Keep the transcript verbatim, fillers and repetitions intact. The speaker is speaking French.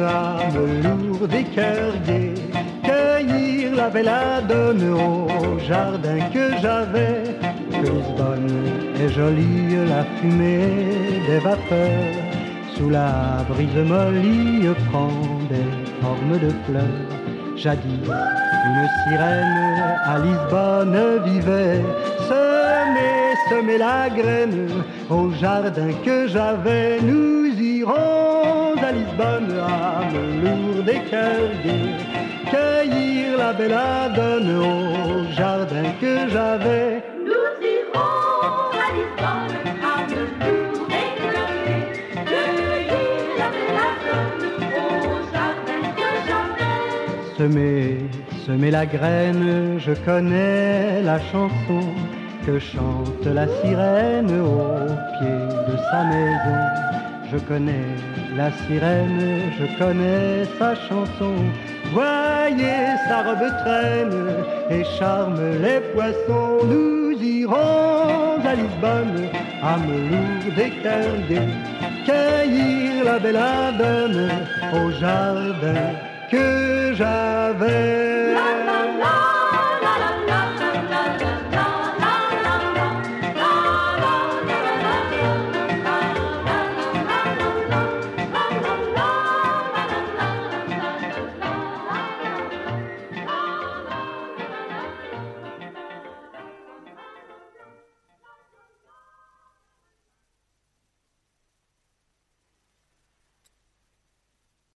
à me lourde et cœur gai, cueillir la belladone au jardin que j'avais. Que Lisbonne est jolie, la fumée des vapeurs, sous la brise mollie prend des formes de fleurs. Jadis, une sirène à Lisbonne vivait, semait, semait la graine au jardin que j'avais. Nous irons à Lisbonne, à Lourdes et cœur gai, cueillir la belladone au jardin que j'avais. Nous irons à Lisbonne, à Lourdes et cœur gai, cueillir la belladone au jardin que j'avais. Semer, semer la graine, je connais la chanson que chante la sirène au pied de sa maison. Je connais la sirène, je connais sa chanson. Voyez, sa robe traîne et charme les poissons. Nous irons à Lisbonne, à Melourde et cœur gai, cueillir la belladone au jardin que j'avais.